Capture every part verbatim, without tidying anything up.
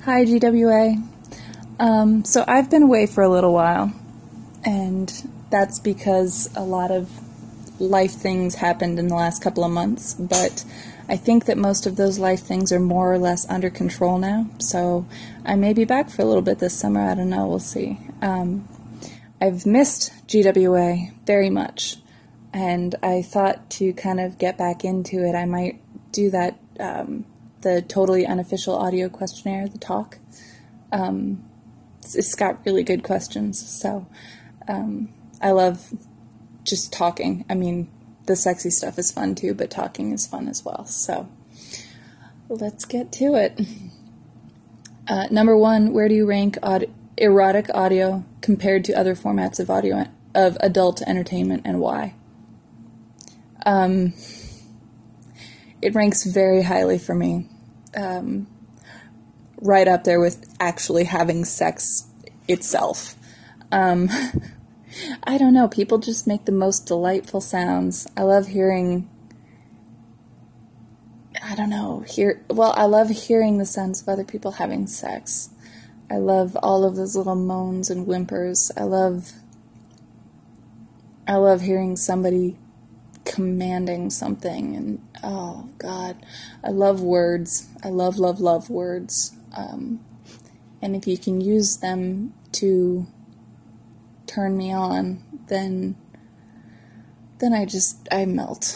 Hi, G W A. Um, so I've been away for a little while, and that's because a lot of life things happened in the last couple of months, but I think that most of those life things are more or less under control now, so I may be back for a little bit this summer. I don't know, we'll see. Um, I've missed G W A very much, and I thought to kind of get back into it, I might do that, um, the totally unofficial audio questionnaire, the talk. Um, it's, it's got really good questions, so um, I love just talking. I mean, the sexy stuff is fun too, but talking is fun as well, so let's get to it. Uh, number one, where do you rank aud- erotic audio compared to other formats of audio of adult entertainment, and why? Um, it ranks very highly for me. Um, right up there with actually having sex itself. Um, I don't know, people just make the most delightful sounds. I love hearing, I don't know, hear, well, I love hearing the sounds of other people having sex. I love all of those little moans and whimpers. I love, I love hearing somebody commanding something, and oh God, I love words. I love, love, love words. Um, and if you can use them to turn me on, then then I just, I melt.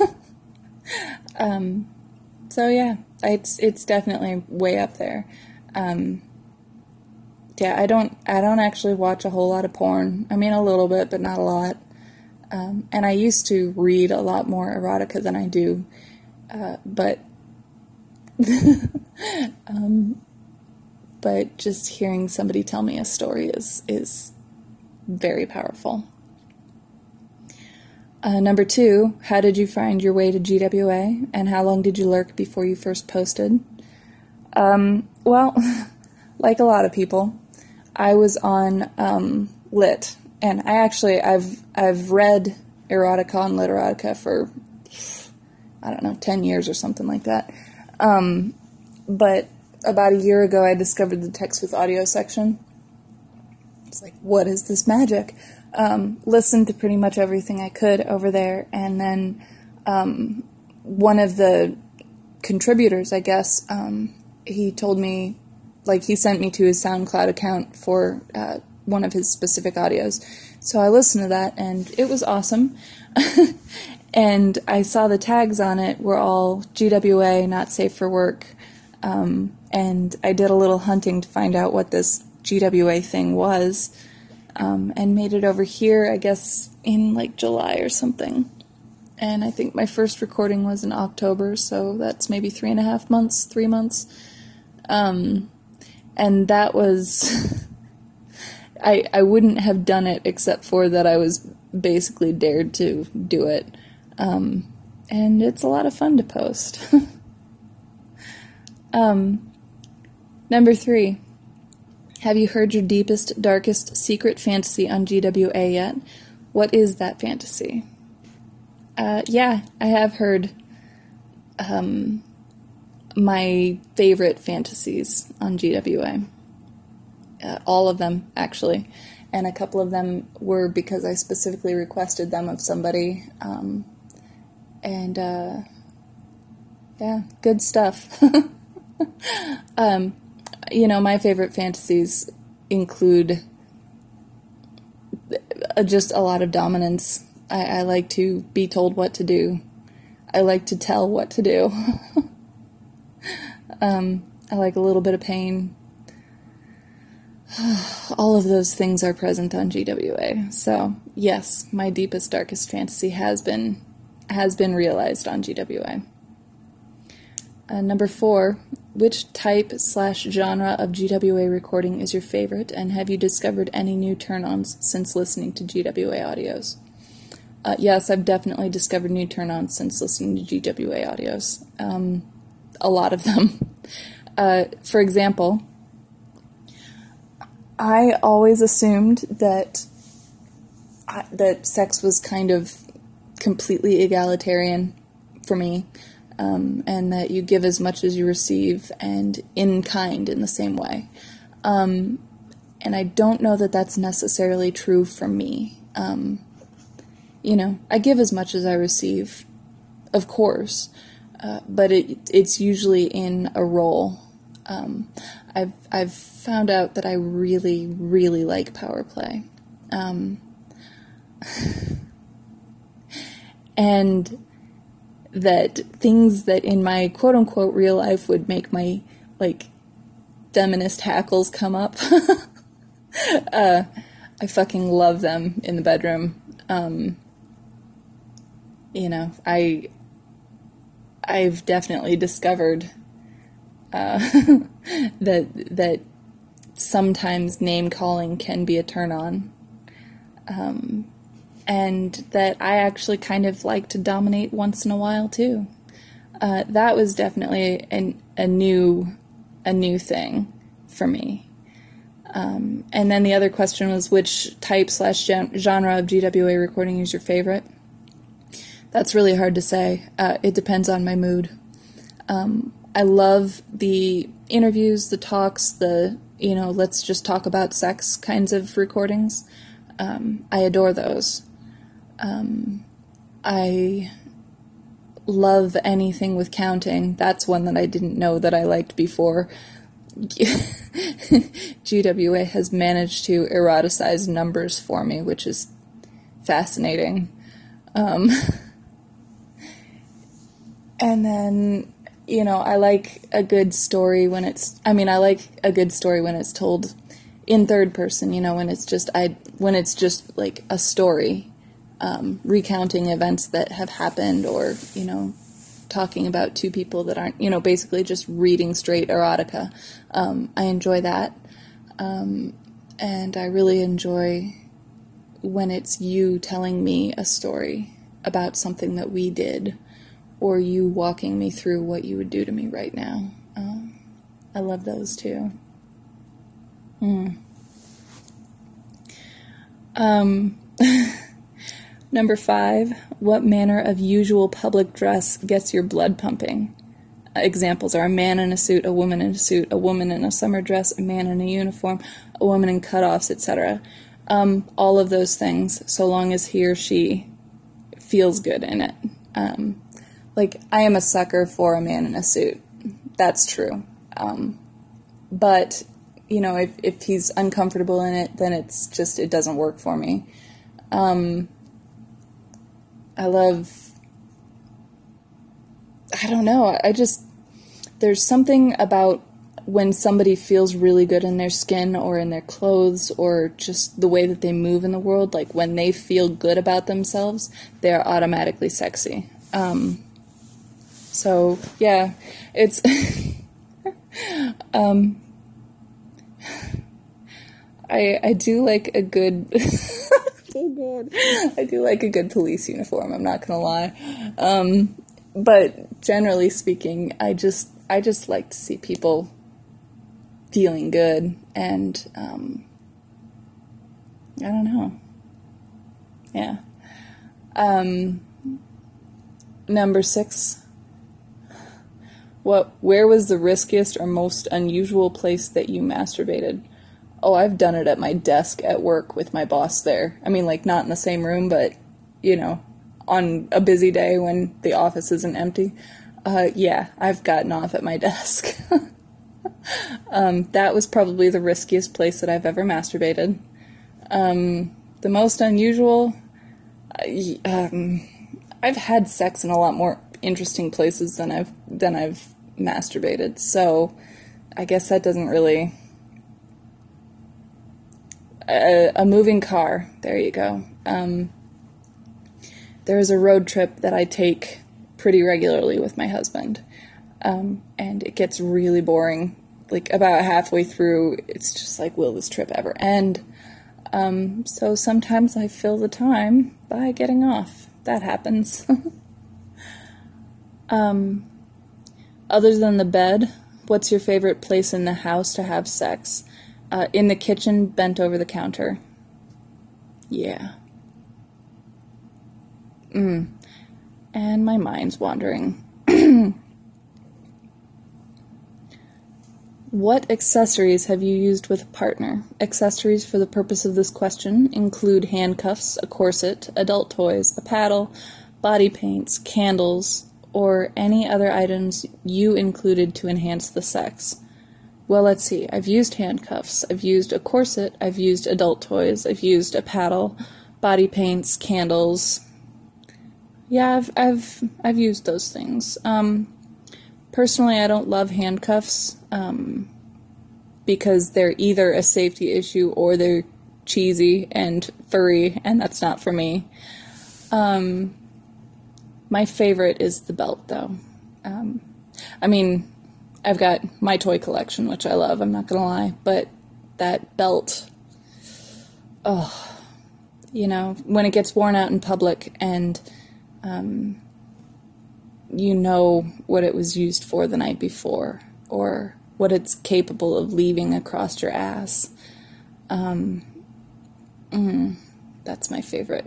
um, so yeah, it's it's definitely way up there. Um, yeah, I don't I don't actually watch a whole lot of porn. I mean, a little bit, but not a lot. Um, and I used to read a lot more erotica than I do, uh, but um, but just hearing somebody tell me a story is is very powerful. Uh, number two, how did you find your way to G W A, and how long did you lurk before you first posted? Um, well, like a lot of people, I was on um, Lit. And I actually, I've I've read erotica on Literotica for, I don't know, ten years or something like that. Um, but about a year ago, I discovered the text with audio section. It's like, what is this magic? Um, listened to pretty much everything I could over there. And then um, one of the contributors, I guess, um, he told me, like, he sent me to his SoundCloud account for uh, one of his specific audios. So I listened to that, and it was awesome. And I saw the tags on it were all G W A, not safe for work. Um, and I did a little hunting to find out what this G W A thing was, um, and made it over here, I guess, in like July or something. And I think my first recording was in October, so that's maybe three and a half months, three months. Um, and that was... I, I wouldn't have done it except for that I was basically dared to do it. Um, and it's a lot of fun to post. um, number three. Have you heard your deepest, darkest, secret fantasy on G W A yet? What is that fantasy? Uh, yeah, I have heard um, my favorite fantasies on G W A. Uh, all of them, actually, and a couple of them were because I specifically requested them of somebody, um, and, uh, yeah, good stuff. um, you know, my favorite fantasies include just a lot of dominance. I, I like to be told what to do. I like to tell what to do. um, I like a little bit of pain. All of those things are present on G W A. So, yes, my deepest, darkest fantasy has been has been realized on G W A. Uh, number four, which type slash genre of G W A recording is your favorite, and have you discovered any new turn-ons since listening to G W A audios? Uh, yes, I've definitely discovered new turn-ons since listening to G W A audios. Um, a lot of them. Uh, for example... I always assumed that I, that sex was kind of completely egalitarian for me. um, and that you give as much as you receive, and in kind in the same way. Um, and I don't know that that's necessarily true for me. Um, you know, I give as much as I receive, of course, uh, but it it's usually in a role. Um, I've I've found out that I really, really like power play. Um, and that things that in my quote-unquote real life would make my, like, feminist hackles come up, uh, I fucking love them in the bedroom. Um, you know, I, I've definitely discovered, uh, that, that sometimes name-calling can be a turn-on. Um, and that I actually kind of like to dominate once in a while too. Uh, that was definitely an, a new, a new thing for me. Um, and then the other question was, which type slash gen- genre of G W A recording is your favorite? That's really hard to say. Uh, it depends on my mood. Um, I love the interviews, the talks, the, you know, let's just talk about sex kinds of recordings. Um, I adore those. Um, I love anything with counting. That's one that I didn't know that I liked before. G W A has managed to eroticize numbers for me, which is fascinating. Um, and then, you know, I like a good story when it's, I mean, I like a good story when it's told in third person, you know, when it's just, I, when it's just like a story. Um, recounting events that have happened, or, you know, talking about two people that aren't, you know, basically just reading straight erotica. Um, I enjoy that. Um, and I really enjoy when it's you telling me a story about something that we did, or you walking me through what you would do to me right now. Um, I love those too. Mm. Um... Number five, what manner of usual public dress gets your blood pumping? Uh, examples are a man in a suit, a woman in a suit, a woman in a summer dress, a man in a uniform, a woman in cutoffs, et cetera. Um, all of those things, so long as he or she feels good in it. Um, like, I am a sucker for a man in a suit. That's true. Um, but, you know, if, if he's uncomfortable in it, then it's just, it doesn't work for me. Um... I love, I don't know, I just, there's something about when somebody feels really good in their skin or in their clothes or just the way that they move in the world, like when they feel good about themselves, they're automatically sexy. Um, so, yeah, it's, um, I, I do like a good... Oh God, I do like a good police uniform, I'm not gonna lie. Um, but generally speaking, I just, I just like to see people feeling good, and, um, I don't know. Yeah. Um, number six. What, where was the riskiest or most unusual place that you masturbated? Oh, I've done it at my desk at work with my boss there. I mean, like, not in the same room, but, you know, on a busy day when the office isn't empty. Uh, yeah, I've gotten off at my desk. um, that was probably the riskiest place that I've ever masturbated. Um, the most unusual, I, um, I've had sex in a lot more interesting places than I've, than I've masturbated, so I guess that doesn't really... A, a moving car. There you go. Um, there is a road trip that I take pretty regularly with my husband, um, and it gets really boring. Like, about halfway through, it's just like, will this trip ever end? Um, so sometimes I fill the time by getting off. That happens. um, other than the bed, what's your favorite place in the house to have sex? Uh, in the kitchen, bent over the counter. Yeah. Mm. And my mind's wandering. What accessories have you used with a partner? Accessories for the purpose of this question include handcuffs, a corset, adult toys, a paddle, body paints, candles, or any other items you included to enhance the sex. Well, let's see. I've used handcuffs. I've used a corset. I've used adult toys. I've used a paddle, body paints, candles. Yeah, I've I've I've used those things. Um, personally, I don't love handcuffs um, because they're either a safety issue or they're cheesy and furry, and that's not for me. Um, my favorite is the belt, though. Um, I mean, I've got my toy collection, which I love, I'm not gonna lie, but that belt, oh, you know, when it gets worn out in public and um, you know what it was used for the night before, or what it's capable of leaving across your ass, um, mm, that's my favorite.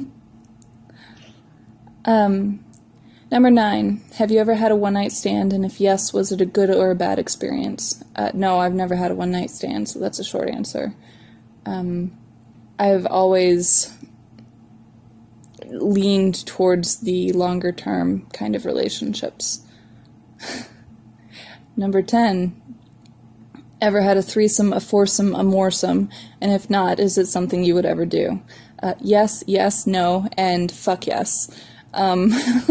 um, Number nine, have you ever had a one-night stand, and if yes, was it a good or a bad experience? Uh, no, I've never had a one-night stand, so that's a short answer. Um, I've always leaned towards the longer-term kind of relationships. Number ten, ever had a threesome, a foursome, a moresome, and if not, is it something you would ever do? Uh, yes, yes, no, and fuck yes. Um...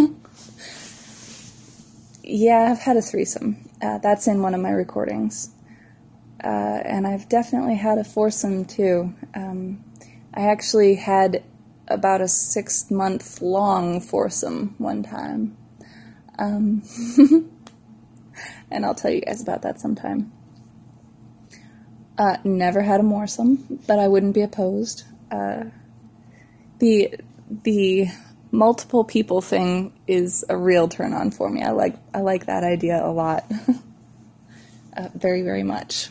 Yeah, I've had a threesome. Uh, that's in one of my recordings. Uh, and I've definitely had a foursome, too. Um, I actually had about a six-month-long foursome one time. Um, and I'll tell you guys about that sometime. Uh, never had a moresome, but I wouldn't be opposed. Uh, the... the... multiple people thing is a real turn on for me. I like I like that idea a lot. uh, very, very much.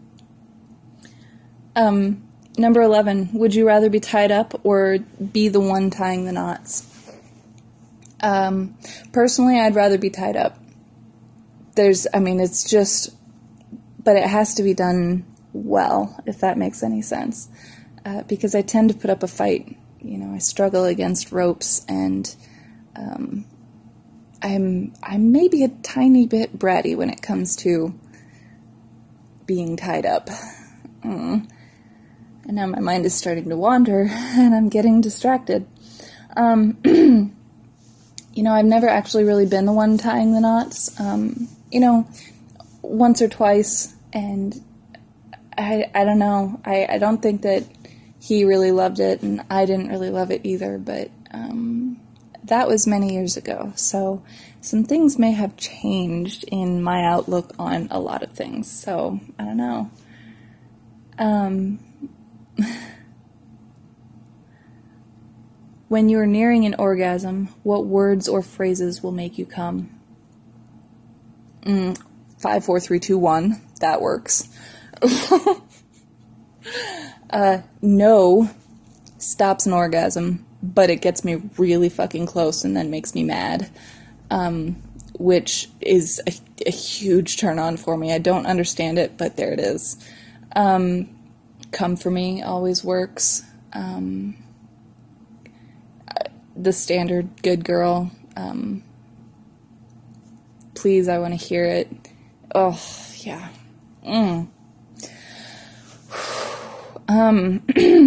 Um, number eleven, would you rather be tied up or be the one tying the knots? Um, personally, I'd rather be tied up. There's, I mean, it's just, but it has to be done well, if that makes any sense. Uh, because I tend to put up a fight. You know, I struggle against ropes, and um, I'm I'm maybe a tiny bit bratty when it comes to being tied up. Mm. And now my mind is starting to wander, and I'm getting distracted. Um, you know, I've never actually really been the one tying the knots. Um, you know, once or twice, and I I don't know. I, I don't think that he really loved it, and I didn't really love it either, but um, that was many years ago, so some things may have changed in my outlook on a lot of things, so I don't know. Um, when you're nearing an orgasm, what words or phrases will make you come? Mm, five, four, three, two, one. That works. Uh, no stops an orgasm, but it gets me really fucking close and then makes me mad, um, which is a, a huge turn on for me. I don't understand it, but there it is. Um, come for me always works. Um, the standard good girl. Um, please, I want to hear it. Oh, yeah. Mm. Um,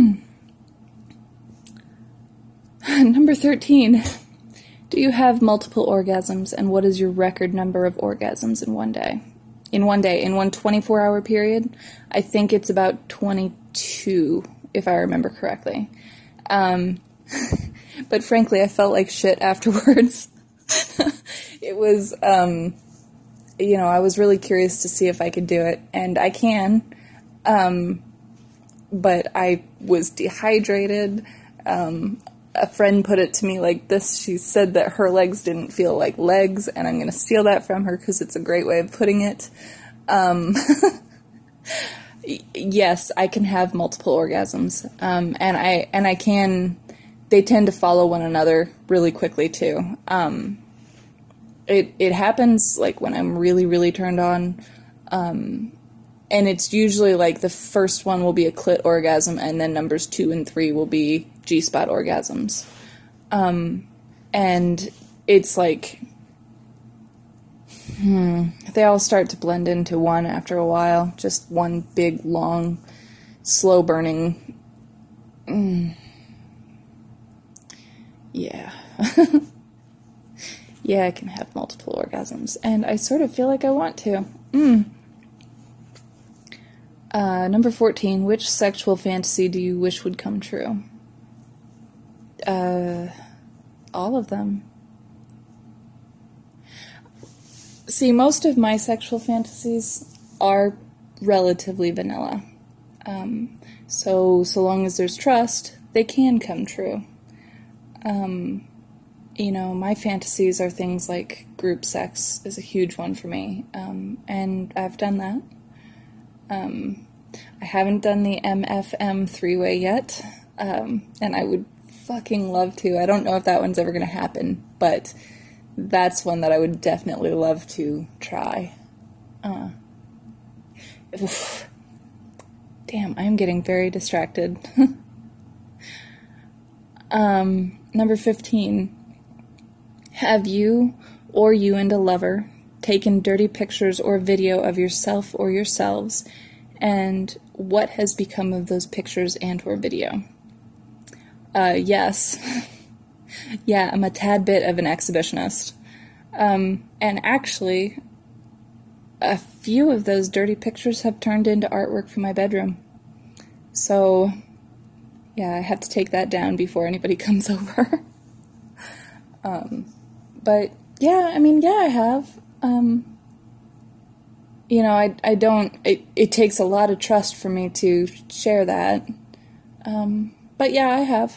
number thirteen, do you have multiple orgasms, and what is your record number of orgasms in one day? In one day, in one twenty-four hour period? I think it's about twenty-two, if I remember correctly. Um, but frankly, I felt like shit afterwards. It was, um, you know, I was really curious to see if I could do it, and I can, um, but I was dehydrated. Um, a friend put it to me like this. She said that her legs didn't feel like legs, and I'm going to steal that from her because it's a great way of putting it. Um, yes, I can have multiple orgasms, um, and I and I can. They tend to follow one another really quickly too. Um, it, it happens, like, when I'm really, really turned on, um, and it's usually, like, the first one will be a clit orgasm, and then numbers two and three will be G-spot orgasms. Um, and it's, like, hmm, they all start to blend into one after a while. Just one big, long, slow-burning... Mm, yeah. Yeah, I can have multiple orgasms, and I sort of feel like I want to. Mm. Uh, number fourteen, which sexual fantasy do you wish would come true? Uh, all of them. See, most of my sexual fantasies are relatively vanilla. Um, so, so long as there's trust, they can come true. Um, you know, my fantasies are things like group sex is a huge one for me, um, and I've done that. Um, I haven't done the M F M three-way yet, um, and I would fucking love to. I don't know if that one's ever going to happen, but that's one that I would definitely love to try. Uh, damn, I'm getting very distracted. um, number fifteen. Have you, or you and a lover, taken dirty pictures or video of yourself or yourselves, and what has become of those pictures and or video? Uh, yes. Yeah, I'm a tad bit of an exhibitionist. Um, and actually, a few of those dirty pictures have turned into artwork for my bedroom. So, yeah, I have to take that down before anybody comes over. um, but, yeah, I mean, yeah, I have. Um, you know, I, I don't, it, it takes a lot of trust for me to share that. Um, but, yeah, I have.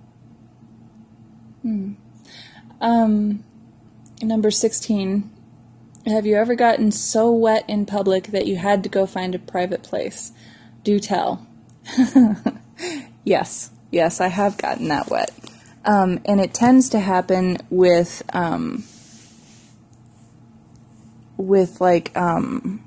Hmm. Um, number sixteen. Have you ever gotten so wet in public that you had to go find a private place? Do tell. Yes. Yes, I have gotten that wet. Um, and it tends to happen with, um, with, like, um,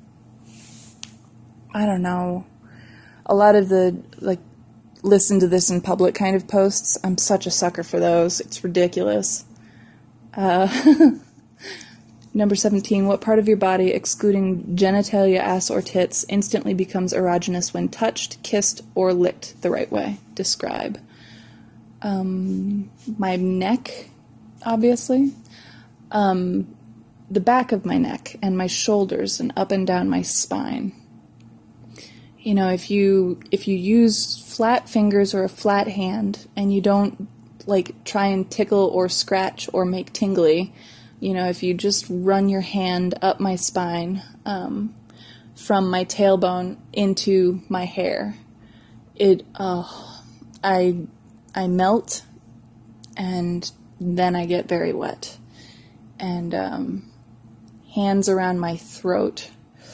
I don't know, a lot of the, like, listen to this in public kind of posts. I'm such a sucker for those. It's ridiculous. Uh, number seventeen, what part of your body, excluding genitalia, ass, or tits, instantly becomes erogenous when touched, kissed, or licked the right way? Describe. Um, my neck, obviously. Um, the back of my neck and my shoulders and up and down my spine. You know, if you if you use flat fingers or a flat hand and you don't, like, try and tickle or scratch or make tingly, you know, if you just run your hand up my spine, um, from my tailbone into my hair, it, oh, I, I melt, and then I get very wet. And, um, hands around my throat.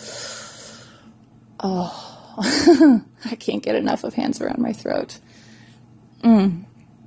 Oh. I can't get enough of hands around my throat. Mm.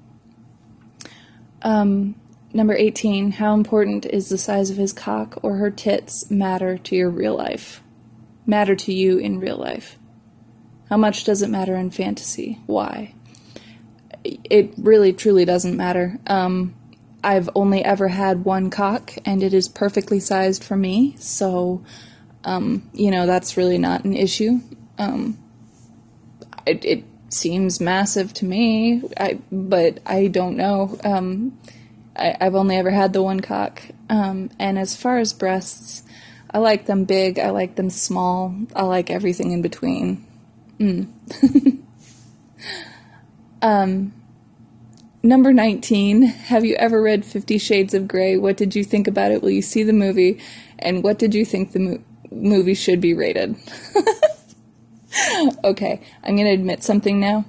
Um, number eighteen, how important is the size of his cock or her tits matter to your real life? Matter to you in real life? How much does it matter in fantasy? Why? It really, truly doesn't matter. Um, I've only ever had one cock, and it is perfectly sized for me, so, um, you know, that's really not an issue. Um, it, it seems massive to me, I, but I don't know. Um, I, I've only ever had the one cock. Um, and as far as breasts, I like them big, I like them small, I like everything in between. Mm. um, number nineteen, have you ever read Fifty Shades of Grey? What did you think about it? Will you see the movie? And what did you think the mo- movie should be rated? Okay, I'm going to admit something now.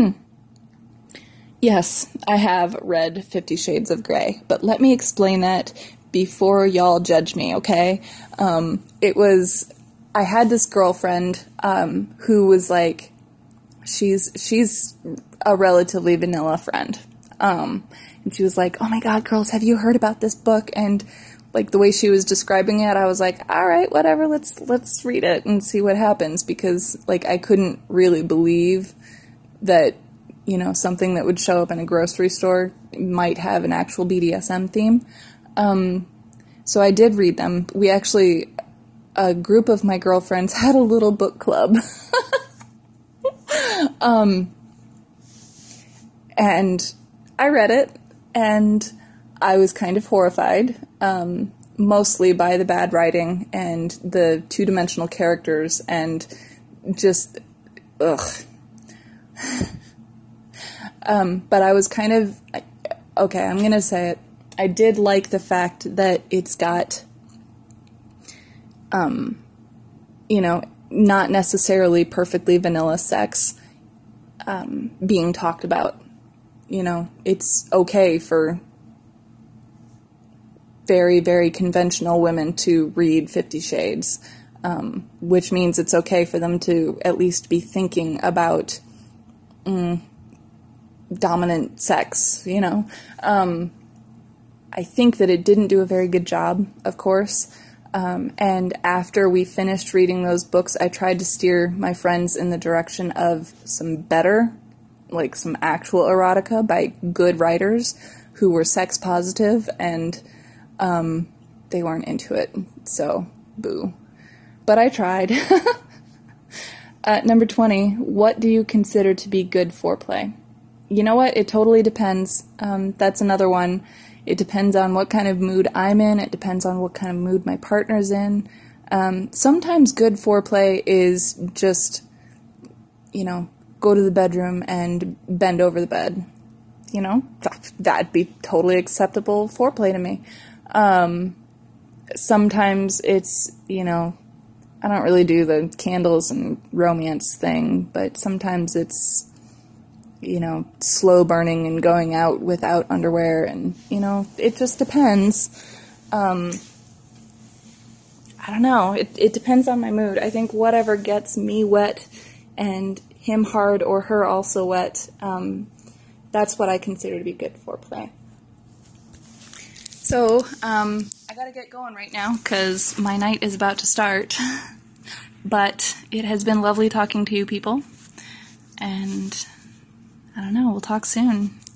Yes, I have read Fifty Shades of Grey, but let me explain that before y'all judge me, okay? Um, it was, I had this girlfriend, um, who was like, she's, she's a relatively vanilla friend. Um, and she was like, oh my God, girls, have you heard about this book? And like the way she was describing it, I was like, all right, whatever, let's let's read it and see what happens, because like I couldn't really believe that, you know, something that would show up in a grocery store might have an actual B D S M theme. Um, so I did read them. We actually, a group of my girlfriends had a little book club. um, and I read it, and I was kind of horrified, um, mostly by the bad writing and the two-dimensional characters, and just, ugh. um, but I was kind of, okay, I'm gonna say it. I did like the fact that it's got, um, you know, not necessarily perfectly vanilla sex, um, being talked about. You know, it's okay for very, very conventional women to read Fifty Shades, um, which means it's okay for them to at least be thinking about mm, dominant sex, you know. Um, I think that it didn't do a very good job, of course, um, and after we finished reading those books, I tried to steer my friends in the direction of some better, like some actual erotica by good writers who were sex positive, and um, they weren't into it, so boo. But I tried. uh, number twenty, what do you consider to be good foreplay? You know what? It totally depends. Um, that's another one. It depends on what kind of mood I'm in. It depends on what kind of mood my partner's in. Um, sometimes good foreplay is just, you know, go to the bedroom and bend over the bed. You know, that'd be totally acceptable foreplay to me. Um, sometimes it's, you know, I don't really do the candles and romance thing, but sometimes it's, you know, slow burning and going out without underwear, and, you know, it just depends. Um, I don't know. It, it depends on my mood. I think whatever gets me wet and him hard or her also wet, um, that's what I consider to be good foreplay. So, um, I gotta get going right now because my night is about to start. But it has been lovely talking to you people, and I don't know, we'll talk soon.